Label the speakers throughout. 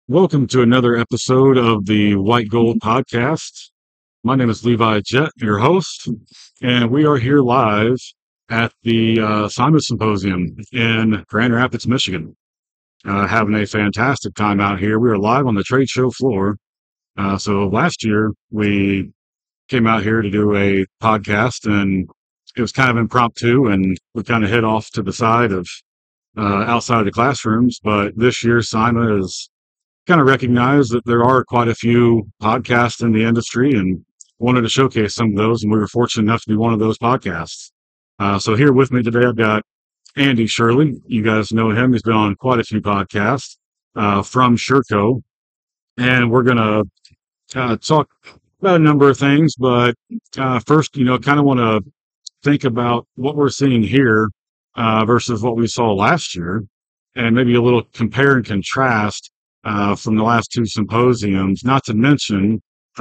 Speaker 1: Welcome to another episode of the White Gold Podcast. My name is Levi Jett, your host, and we are here live at the SIMA Symposium in Grand Rapids, Michigan. Having a fantastic time out here. We are live on the trade show floor. So last year we came out here to do a podcast, and it was kind of impromptu, and we kind of hid off to the side of outside of the classrooms. But this year, SIMA is kind of recognized that there are quite a few podcasts in the industry and wanted to showcase some of those. And we were fortunate enough to be one of those podcasts. So here with me today, I've got Andy Shirley. You guys know him. He's been on quite a few podcasts from Sherco. And we're going to talk about a number of things. But first, kind of want to think about what we're seeing here versus what we saw last year, and maybe a little compare and contrast from the last two symposiums, not to mention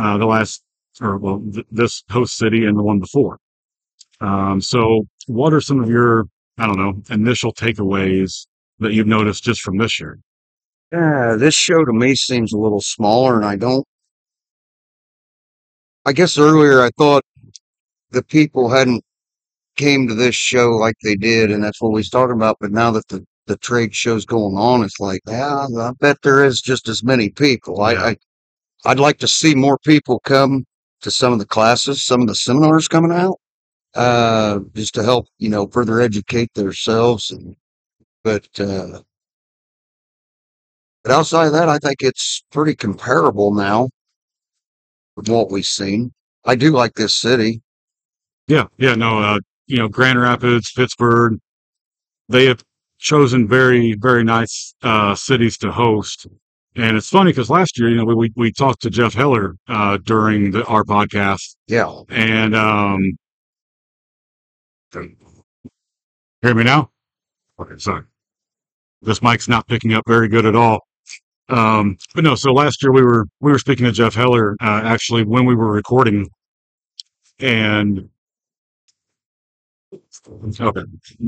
Speaker 1: this host city and the one before. So what are some of your, initial takeaways that you've noticed just from this year?
Speaker 2: Yeah, this show to me seems a little smaller, and I guess earlier I thought the people hadn't came to this show like they did, and that's what we was talking about. But now that the trade show's going on, it's like, yeah, I bet there is just as many people.
Speaker 1: Yeah.
Speaker 2: I'd like to see more people come to some of the classes, some of the seminars coming out, just to help, further educate themselves. But outside of that, I think it's pretty comparable now with what we've seen. I do like this city.
Speaker 1: Yeah, no, Grand Rapids, Pittsburgh, they have chosen very, very nice cities to host. And it's funny because last year, we talked to Jeff Heller during our podcast.
Speaker 2: Yeah.
Speaker 1: And hear me now? Okay, sorry. This mic's not picking up very good at all. But no, so last year we were speaking to Jeff Heller actually when we were recording, and okay.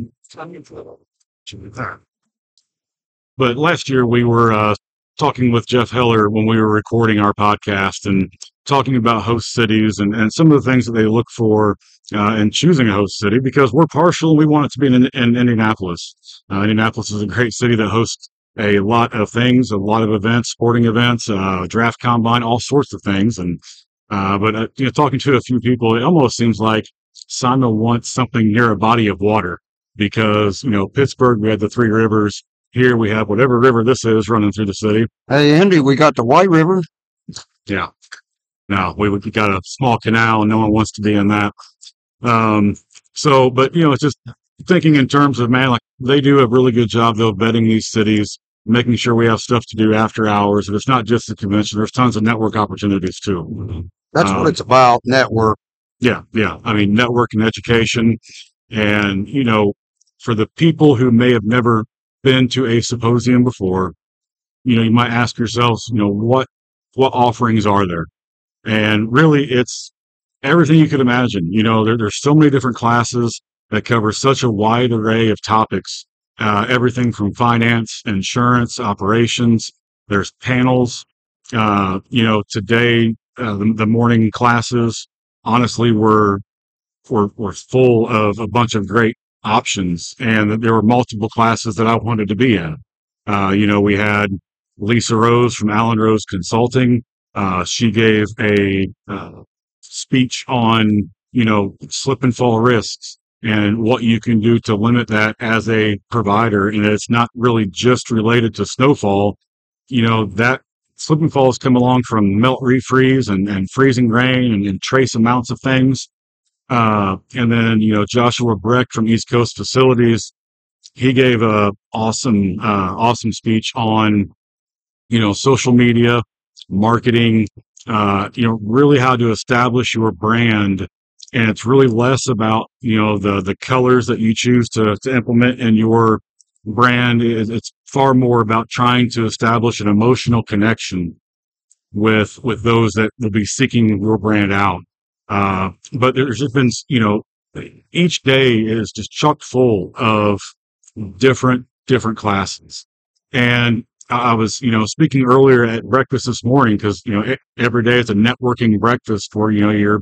Speaker 1: But last year we were talking with Jeff Heller when we were recording our podcast and talking about host cities and some of the things that they look for in choosing a host city, because we're partial and we want it to be in Indianapolis. Indianapolis is a great city that hosts a lot of things, a lot of events, sporting events, draft combine, all sorts of things. And but talking to a few people, it almost seems like SIMA wants something near a body of water, because Pittsburgh, we had the Three Rivers. Here we have whatever river this is running through the city.
Speaker 2: Hey, Andy, we got the White River.
Speaker 1: Yeah. Now we got a small canal, and no one wants to be in that. But it's just thinking in terms of, man, like, they do a really good job though vetting these cities, making sure we have stuff to do after hours. If it's not just the convention, there's tons of network opportunities too.
Speaker 2: That's what it's about, network.
Speaker 1: Yeah. I mean, network and education. And, for the people who may have never been to a symposium before, you might ask yourselves, what offerings are there? And really, it's everything you could imagine. There's so many different classes that cover such a wide array of topics, everything from finance, insurance, operations. There's panels. Today, the morning classes, honestly, were full of a bunch of great options, and there were multiple classes that I wanted to be in. We had Lisa Rose from Allen Rose Consulting. She gave a speech on, slip and fall risks and what you can do to limit that as a provider. And it's not really just related to snowfall. That slip and falls come along from melt refreeze and freezing rain and trace amounts of things. And then, Joshua Brecht from East Coast Facilities, he gave a awesome speech on, social media, marketing, really how to establish your brand. And it's really less about, the colors that you choose to implement in your brand. It's far more about trying to establish an emotional connection with those that will be seeking your brand out. But there's just been, each day is just chock full of different classes. And I was, speaking earlier at breakfast this morning because, every day it's a networking breakfast where, you're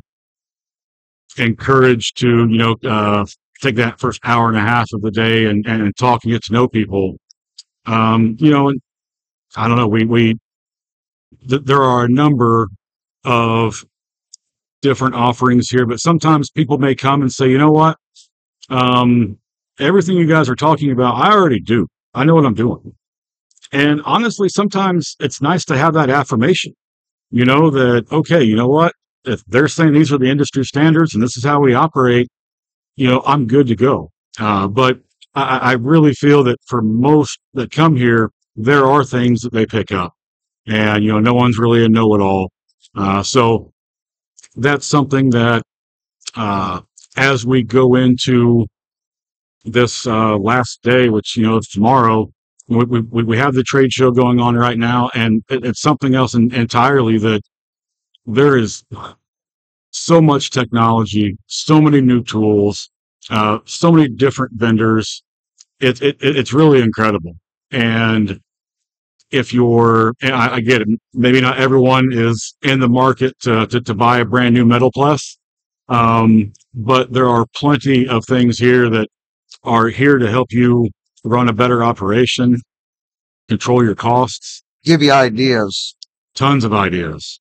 Speaker 1: encouraged to, take that first hour and a half of the day and talk and get to know people. And I don't know, there are a number of different offerings here, but sometimes people may come and say, you know what? Everything you guys are talking about, I already do. I know what I'm doing. And honestly, sometimes it's nice to have that affirmation, that, okay, you know what? If they're saying these are the industry standards and this is how we operate, I'm good to go. But I really feel that for most that come here, there are things that they pick up. And, no one's really a know-it-all. So that's something that, as we go into this last day, which, is tomorrow, we have the trade show going on right now, and it's something else entirely that there is so much technology, so many new tools, so many different vendors. It's really incredible. And if and I get it, maybe not everyone is in the market to buy a brand new metal press, but there are plenty of things here that are here to help you run a better operation, control your costs.
Speaker 2: Give you ideas.
Speaker 1: Tons of ideas.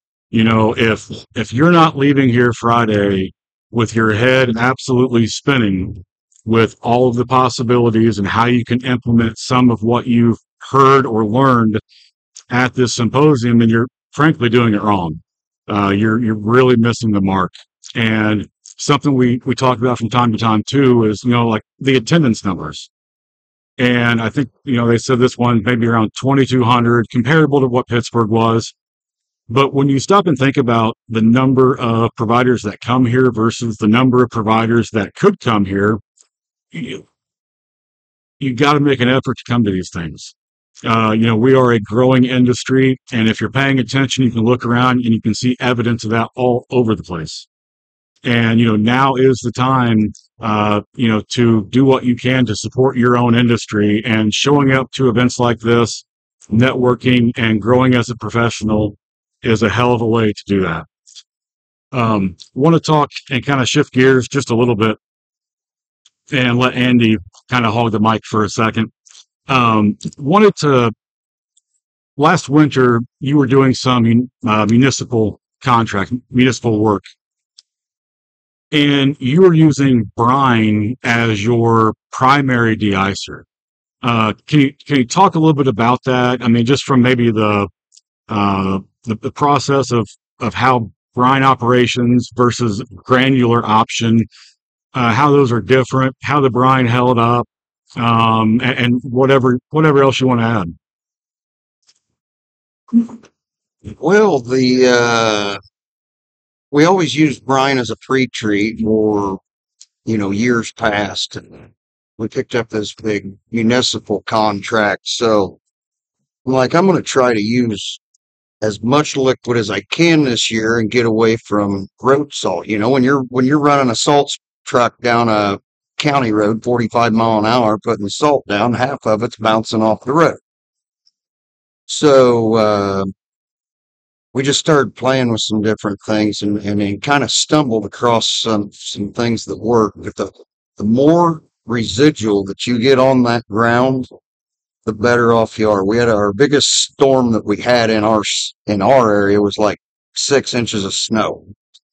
Speaker 1: If you're not leaving here Friday with your head absolutely spinning with all of the possibilities and how you can implement some of what you've heard or learned at this symposium, then you're frankly doing it wrong. You're really missing the mark. And something we talk about from time to time too is, like the attendance numbers. And I think, they said this one maybe around 2,200, comparable to what Pittsburgh was. But when you stop and think about the number of providers that come here versus the number of providers that could come here, you got to make an effort to come to these things. We are a growing industry, and if you're paying attention, you can look around and you can see evidence of that all over the place. And, now is the time, to do what you can to support your own industry, and showing up to events like this, networking and growing as a professional is a hell of a way to do that. Want to talk and kind of shift gears just a little bit and let Andy kind of hog the mic for a second. Last winter, you were doing some municipal work, and you were using brine as your primary de-icer. Can you talk a little bit about that? I mean, just from maybe the process of how brine operations versus granular option, how those are different, how the brine held up, and whatever else you want to add.
Speaker 2: Well, we always used brine as a pre-treat for, years past, and we picked up this big municipal contract. So I'm going to try to use as much liquid as I can this year and get away from road salt. When you're running a salt truck down a county road 45 mile an hour putting salt down, half of it's bouncing off the road. So we just started playing with some different things and kind of stumbled across some things that work. But the more residual that you get on that ground, the better off you are. We had our biggest storm that we had in our area was like 6 inches of snow.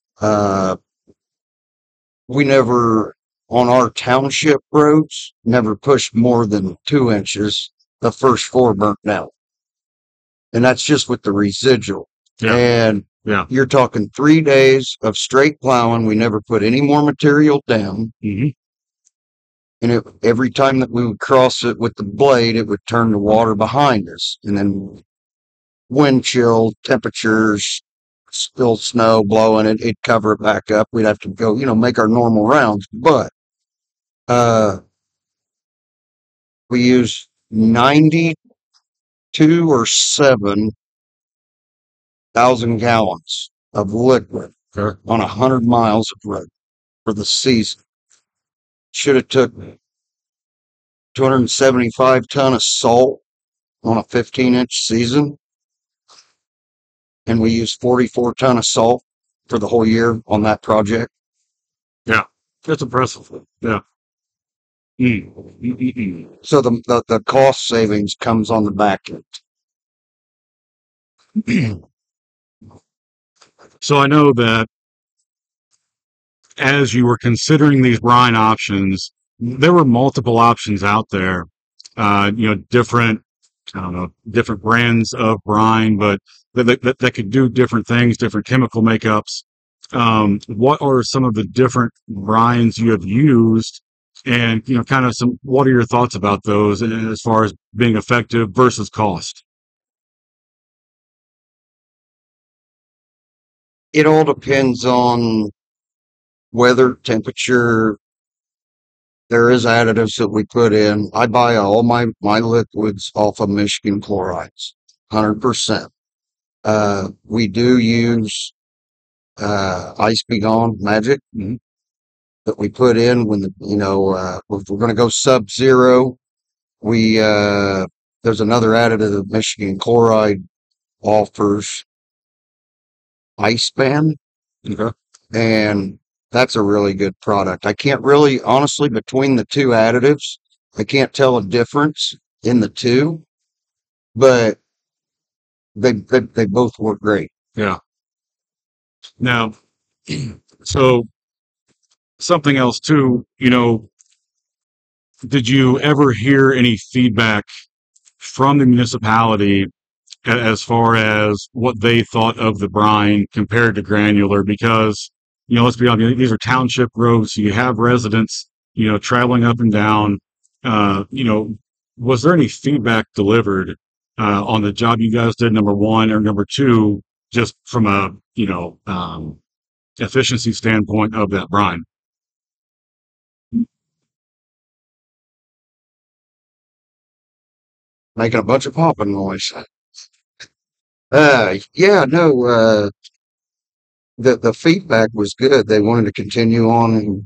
Speaker 2: We never, on our township roads, never pushed more than 2 inches. The first 4 burnt down. And that's just with the residual.
Speaker 1: Yeah.
Speaker 2: And you're talking 3 days of straight plowing. We never put any more material down.
Speaker 1: Mm-hmm.
Speaker 2: And every time that we would cross it with the blade, it would turn the water behind us. And then wind chill, temperatures, still snow blowing, it'd cover it back up. We'd have to go, make our normal rounds. But we used 92 or 7,000 gallons of liquid on 100 miles of road for the season. Should have took 275 ton of salt on a 15-inch season, and we used 44 ton of salt for the whole year on that project.
Speaker 1: Yeah, that's impressive. Yeah. Mm.
Speaker 2: So the cost savings comes on the back end.
Speaker 1: So I know that as you were considering these brine options, there were multiple options out there. Different, I don't know, different brands of brine, but that could do different things, different chemical makeups. What are some of the different brines you have used? And, kind of what are your thoughts about those as far as being effective versus cost?
Speaker 2: It all depends on weather, temperature. There is additives that we put in. I buy all my liquids off of Michigan chlorides, 100%. We do use Ice Be Gone Magic
Speaker 1: Mhm.
Speaker 2: that we put in when if we're going to go sub-zero. We there's another additive that Michigan chloride offers, Ice Band,
Speaker 1: Okay.
Speaker 2: and that's a really good product. I can't really, honestly, between the two additives, I can't tell a difference in the two, but they both work great.
Speaker 1: Yeah. Now, so something else too, did you ever hear any feedback from the municipality as far as what they thought of the brine compared to granular? Because, let's be honest, these are township roads, so you have residents, traveling up and down. Uh, you know, was there any feedback delivered on the job you guys did, number one, or number two, just from a, efficiency standpoint of that brine?
Speaker 2: Making a bunch of popping noise. Yeah, no, the feedback was good. They wanted to continue on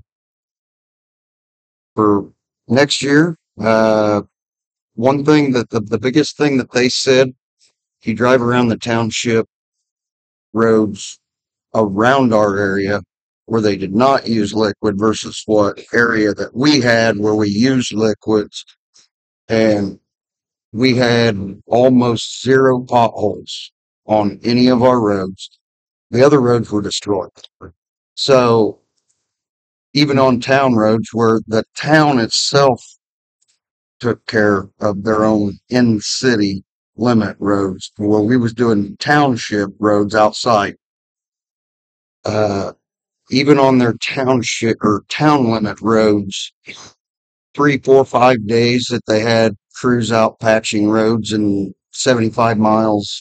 Speaker 2: for next year. One thing that the biggest thing that they said, if you drive around the township roads around our area where they did not use liquid versus what area that we had where we used liquids, and we had almost zero potholes on any of our roads. The other roads were destroyed. So even on town roads where the town itself took care of their own in city limit roads, where we was doing township roads outside, uh, even on their township or town limit roads, 3, 4, 5 days that they had crews out patching roads and 75 miles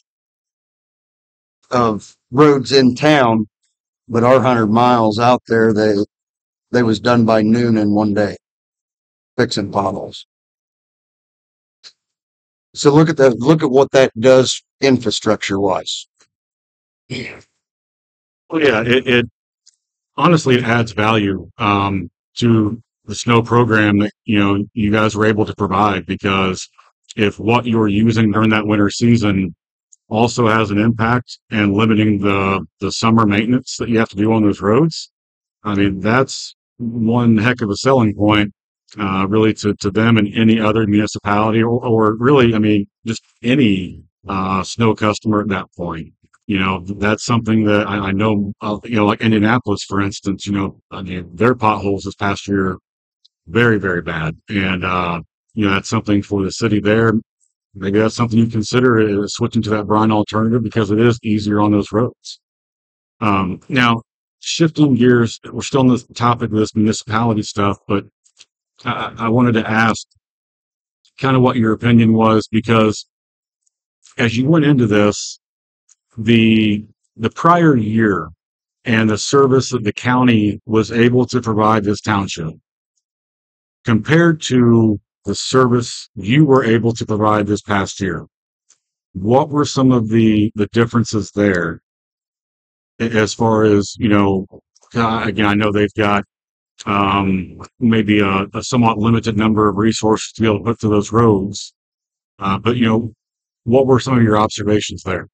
Speaker 2: of roads in town, but our 100 miles out there, they was done by noon in one day fixing potholes. So look at what that does infrastructure wise.
Speaker 1: Well, yeah, it honestly it adds value to the snow program that you guys were able to provide, because if what you're using during that winter season also has an impact and limiting the summer maintenance that you have to do on those roads, I mean that's one heck of a selling point, really to them and any other municipality, or really, I mean, just any snow customer at that point. That's something that I know, like Indianapolis, for instance, I mean, their potholes this past year, very, very bad. And, that's something for the city there. Maybe that's something you consider is switching to that brine alternative because it is easier on those roads. Now, shifting gears, we're still on the topic of this municipality stuff, but I wanted to ask kind of what your opinion was, because as you went into this, the prior year and the service that the county was able to provide this township compared to the service you were able to provide this past year, what were some of the differences there as far as, again, I know they've got maybe a somewhat limited number of resources to be able to put through those roads, but what were some of your observations there?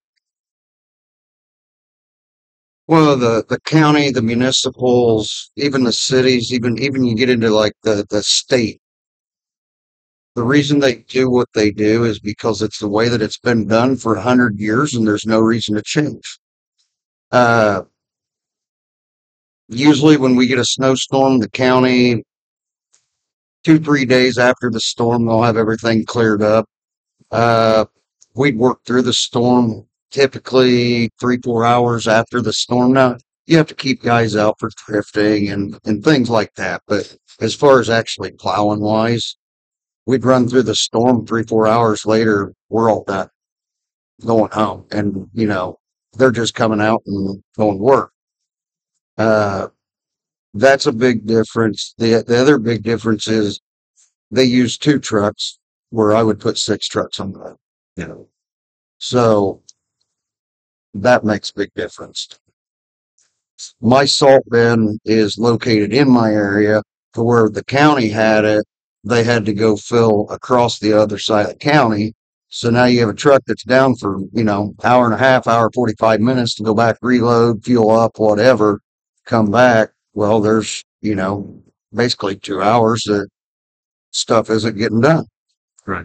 Speaker 2: Well, the county, the municipals, even the cities, even you get into like the state. The reason they do what they do is because it's the way that it's been done for 100 years, and there's no reason to change. Uh, Usually, when we get a snowstorm, the county 2, 3 days after the storm, they'll have everything cleared up. Uh, we'd work through the storm typically 3, 4 hours after the storm. Now, you have to keep guys out for drifting and things like that. But as far as actually plowing wise, we'd run through the storm 3, 4 hours later. We're all done going home. And, they're just coming out and going to work. Uh, that's a big difference. The other big difference is they use 2 trucks where I would put 6 trucks on the road. You know, so that makes a big difference. My salt bin is located in my area, to where the county had it. They had to go fill across the other side of the county. So now you have a truck that's down for, hour and a half, hour, 45 minutes to go back, reload, fuel up, whatever, come back. Well, there's, basically 2 hours that stuff isn't getting done.
Speaker 1: Right.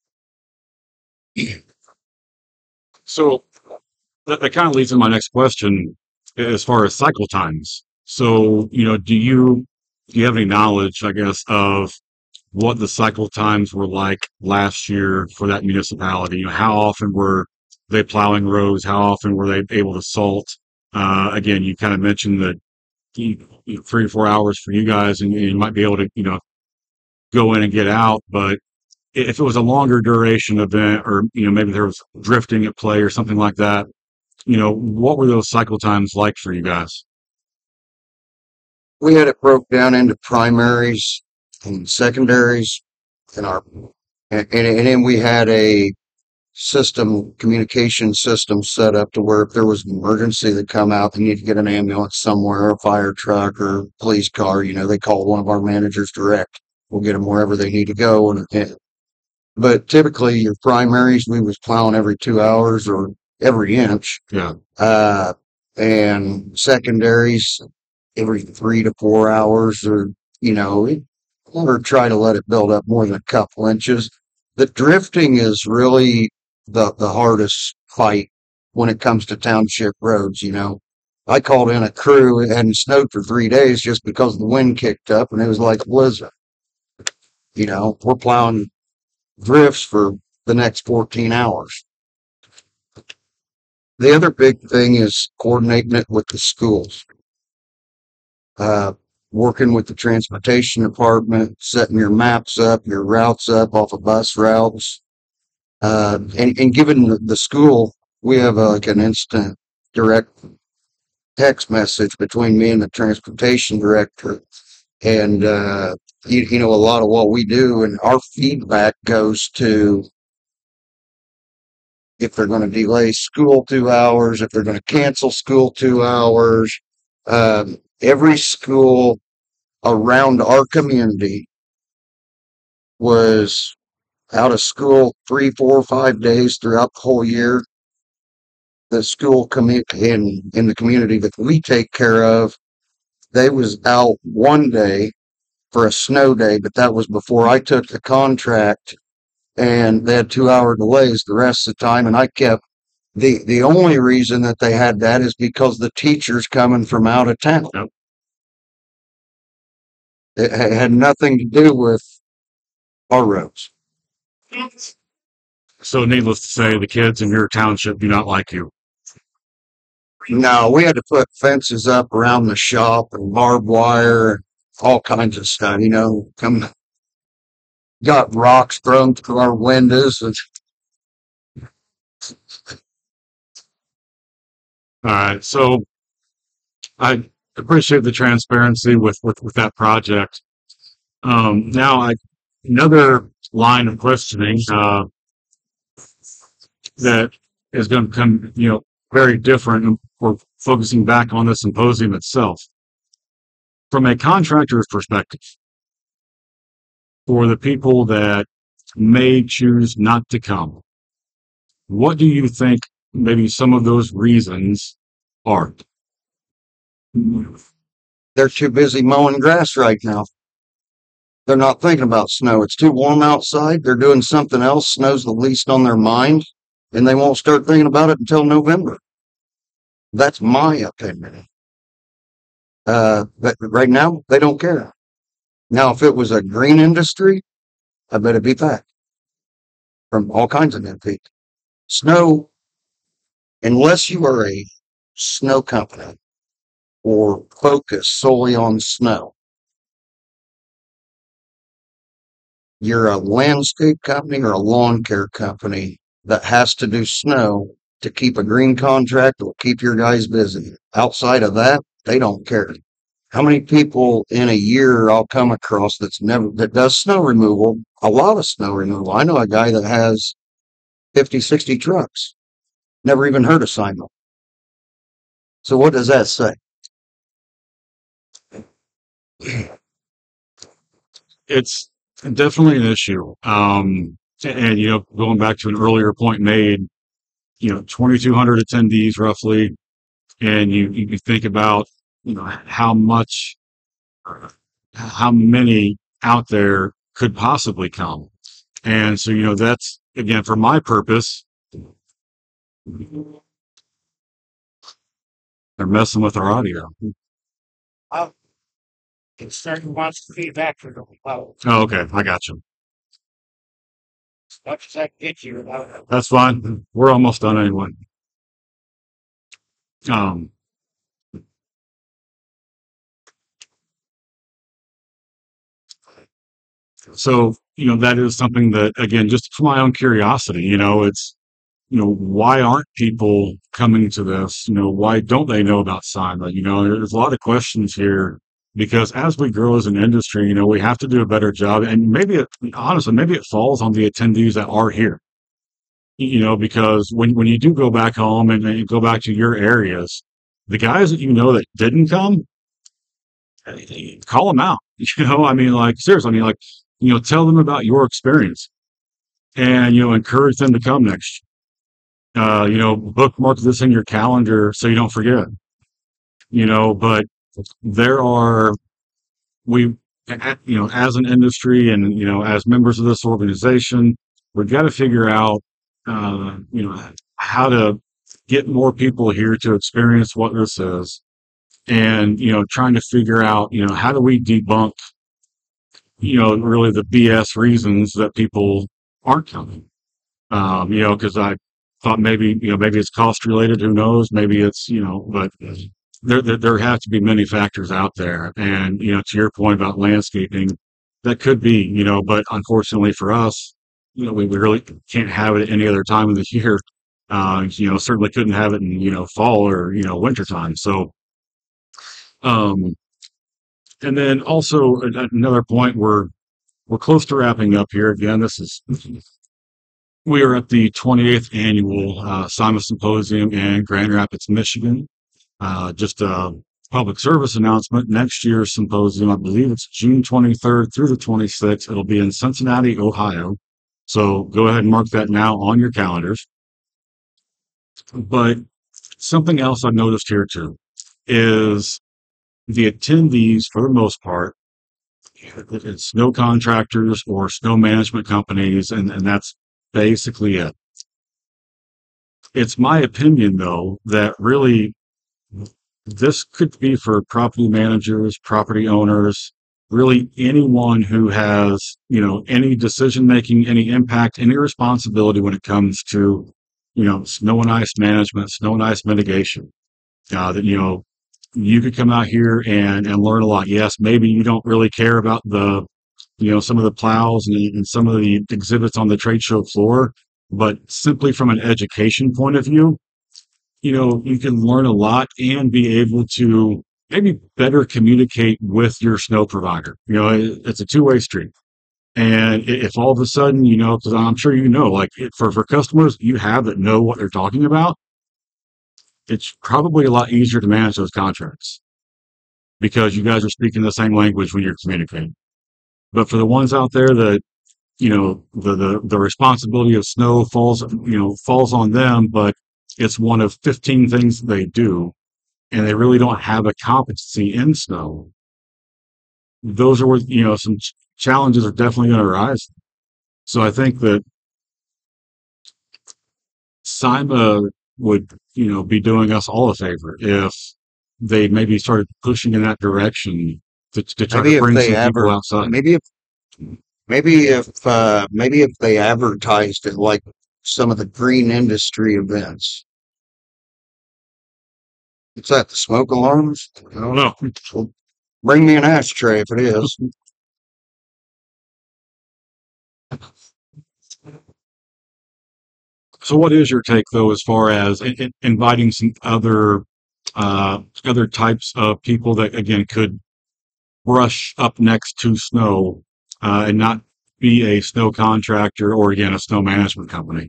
Speaker 1: So that kind of leads to my next question as far as cycle times. So, do you have any knowledge, I guess, of what the cycle times were like last year for that municipality? How often were they plowing roads? How often were they able to salt? Again, you kind of mentioned that 3 or 4 hours for you guys, and you might be able to, go in and get out. But if it was a longer duration event, or maybe there was drifting at play or something like that, what were those cycle times like for you guys?
Speaker 2: We had it broke down into primaries and secondaries, and and then we had a communication system set up to where if there was an emergency that come out, they need to get an ambulance somewhere, a fire truck or police car, they call one of our managers direct. We'll get them wherever they need to go. But typically your primaries, we was plowing every 2 hours or every inch.
Speaker 1: Yeah.
Speaker 2: And secondaries every 3 to 4 hours, or, never try to let it build up more than a couple inches. The drifting is really the hardest fight when it comes to township roads. I called in a crew. It hadn't snowed for 3 days just because the wind kicked up and it was like a blizzard. We're plowing drifts for the next 14 hours. The other big thing is coordinating it with the schools. Working with the transportation department, setting your maps up, your routes up off of bus routes, and giving the school, we have like an instant direct text message between me and the transportation director. And, a lot of what we do and our feedback goes to if they're going to delay school 2 hours, if they're going to cancel school 2 hours. Every school around our community was out of school 3, 4, 5 days throughout the whole year. The school in the community that we take care of, they was out one day for a snow day, but that was before I took the contract, and they had 2 hour delays the rest of the time. And I kept the only reason that they had that is because the teachers coming from out of town.
Speaker 1: Yep.
Speaker 2: It had nothing to do with our roads.
Speaker 1: So needless to say, the kids in your township do not like you.
Speaker 2: No, we had to put fences up around the shop and barbed wire and all kinds of stuff, got rocks thrown through our windows.
Speaker 1: All right. So I appreciate the transparency with that project. Now, another line of questioning that is going to come, very different. And we're focusing back on the symposium itself. From a contractor's perspective, for the people that may choose not to come, What do you think maybe some of those reasons are?
Speaker 2: They're too busy mowing grass right now. They're not thinking about snow. It's too warm outside. They're doing something else. Snow's the least on their mind, and they won't start thinking about it until November. That's my opinion. But right now, they don't care. Now, if it was a green industry, I bet it'd be packed from all kinds of new people. Snow, unless you are a snow company or focus solely on snow, you're a landscape company or a lawn care company that has to do snow to keep a green contract or keep your guys busy. Outside of that, they don't care. How many people in a year I'll come across that does snow removal, a lot of snow removal. I know a guy that has 50, 60 trucks. Never even heard of Simon. So what does that say?
Speaker 1: It's definitely an issue. And, going back to an earlier point made, 2,200 attendees roughly, and you think about, how many out there could possibly come. And so, that's again, for my purpose, they're messing with our audio.
Speaker 3: It's certain wants feedback for the well,
Speaker 1: Oh, okay. I got you.
Speaker 3: as much as I can get you.
Speaker 1: That's fine. We're almost done anyway. Um, so, that is something that, again, just for my own curiosity, it's, why aren't people coming to this? Why don't they know about Simba? There's a lot of questions here because as we grow as an industry, we have to do a better job. And honestly, maybe it falls on the attendees that are here, because when you do go back home and you go back to your areas, the guys that that didn't come, call them out. I mean, like, seriously, I mean, like, tell them about your experience and, encourage them to come next bookmark this in your calendar so you don't forget, but there are, as an industry and, as members of this organization, we've got to figure out, how to get more people here to experience what this is and, trying to figure out, how do we debunk, really the BS reasons that people aren't coming. Because I thought maybe it's cost related. Who knows? Maybe it's, but there have to be many factors out there. And, to your point about landscaping, that could be, but unfortunately for us, we really can't have it any other time of the year. Certainly couldn't have it in, fall or, winter time. So, and then also another point, we're close to wrapping up here. Again, we are at the 28th annual SIMA Symposium in Grand Rapids, Michigan. Just a public service announcement. Next year's symposium, I believe it's June 23rd through the 26th. It'll be in Cincinnati, Ohio. So go ahead and mark that now on your calendars. But something else I've noticed here too is the attendees, for the most part, it's snow contractors or snow management companies, and that's basically it. It's my opinion, though, that really this could be for property managers, property owners, really anyone who has, any decision making, any impact, any responsibility when it comes to, snow and ice management, snow and ice mitigation. That, you could come out here and learn a lot. Yes, maybe you don't really care about the, some of the plows and some of the exhibits on the trade show floor, but simply from an education point of view, you can learn a lot and be able to maybe better communicate with your snow provider. It's a two-way street. And if all of a sudden, because I'm sure like for customers you have that know what they're talking about, it's probably a lot easier to manage those contracts because you guys are speaking the same language when you're communicating. But for the ones out there that the responsibility of snow falls on them, but it's one of 15 things that they do, and they really don't have a competency in snow. Those are where, some challenges are definitely going to arise. So I think that SIMA would, be doing us all a favor if they maybe started pushing in that direction to try
Speaker 2: Maybe
Speaker 1: to
Speaker 2: if
Speaker 1: bring
Speaker 2: they
Speaker 1: some people
Speaker 2: ever,
Speaker 1: outside.
Speaker 2: maybe if they advertised it like some of the green industry events. What's that? The smoke alarms?
Speaker 1: I don't know.
Speaker 2: Well, bring me an ashtray if it is.
Speaker 1: So what is your take though, as far as inviting some other types of people that again could brush up next to snow, and not be a snow contractor or again a snow management company?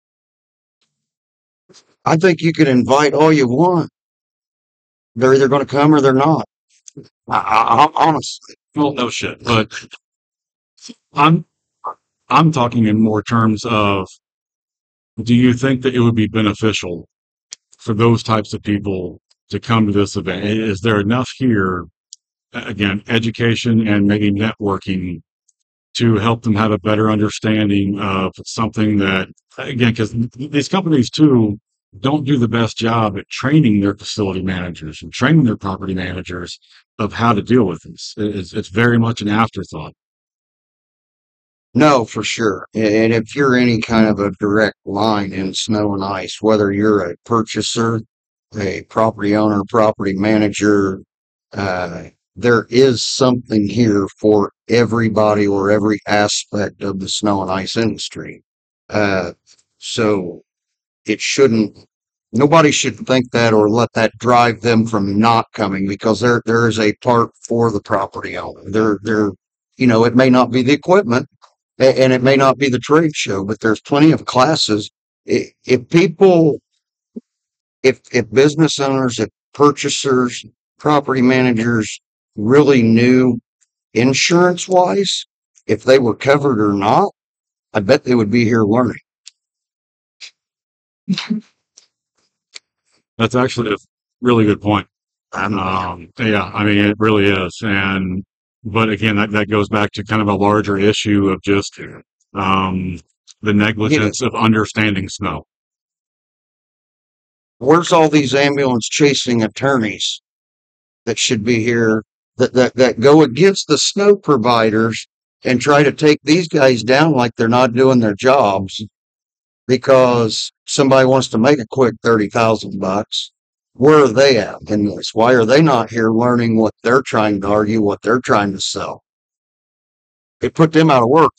Speaker 2: I think you can invite all you want. They're either going to come or they're not. Honestly,
Speaker 1: Well, no shit, but I'm I'm talking in more terms of, do you think that it would be beneficial for those types of people to come to this event? Is there enough here, again, education and maybe networking, to help them have a better understanding of something that, again, because these companies too don't do the best job at training their facility managers and training their property managers of how to deal with this. It's very much an afterthought.
Speaker 2: no, for sure. And if you're any kind of a direct line in snow and ice, whether you're a purchaser, a property owner, property manager, uh, there is something here for everybody or every aspect of the snow and ice industry. Uh, so it shouldn't, nobody should think that or let that drive them from not coming, because there is a part for the property owner. It may not be the equipment and it may not be the trade show, but there's plenty of classes. If people, if business owners, if purchasers, property managers really knew insurance wise, if they were covered or not, I bet they would be here learning.
Speaker 1: That's actually a really good point.
Speaker 2: I'm
Speaker 1: Yeah, I mean, it really is. But again, that goes back to kind of a larger issue of just, the
Speaker 2: get it.
Speaker 1: negligence of understanding snow.
Speaker 2: Where's all these ambulance chasing attorneys that should be here that go against the snow providers and try to take these guys down like they're not doing their jobs because somebody wants to make a quick $30,000? Where are they at in this? Why are they not here learning what they're trying to argue, what they're trying to sell? It put them out of work.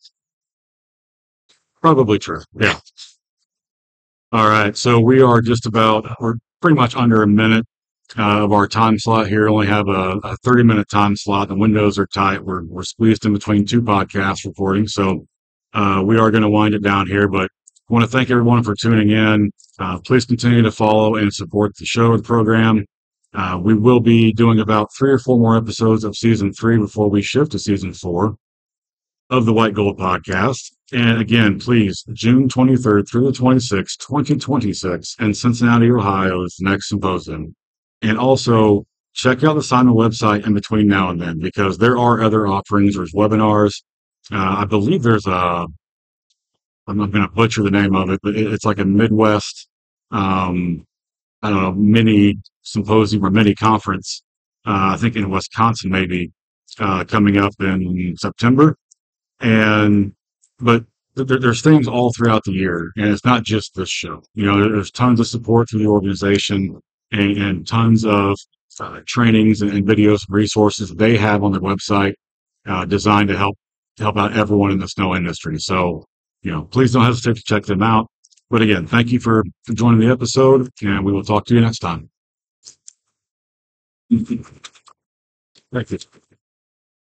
Speaker 1: Probably true. Yeah. All right. So we're pretty much under a minute, of our time slot here. Only have a 30-minute time slot. The windows are tight. We're squeezed in between two podcast recordings. So, we are going to wind it down here, but I want to thank everyone for tuning in. Please continue to follow and support the show, the program. We will be doing about 3 or 4 more episodes of season 3 before we shift to season 4 of the White Gold Podcast. And again, please, June 23rd through the 26th, 2026, in Cincinnati, Ohio, is the next symposium. And also, check out the SIMA website in between now and then, because there are other offerings. There's webinars. I believe I'm not going to butcher the name of it, but it's like a Midwest, I don't know, mini symposium or mini conference. I think in Wisconsin, maybe, coming up in September. And but there's things all throughout the year, and it's not just this show. There's tons of support through the organization, and tons of, trainings and videos and resources that they have on their website, designed to help out everyone in the snow industry. So, please don't hesitate to check them out. But again, thank you for joining the episode, and we will talk to you next time. Thank you.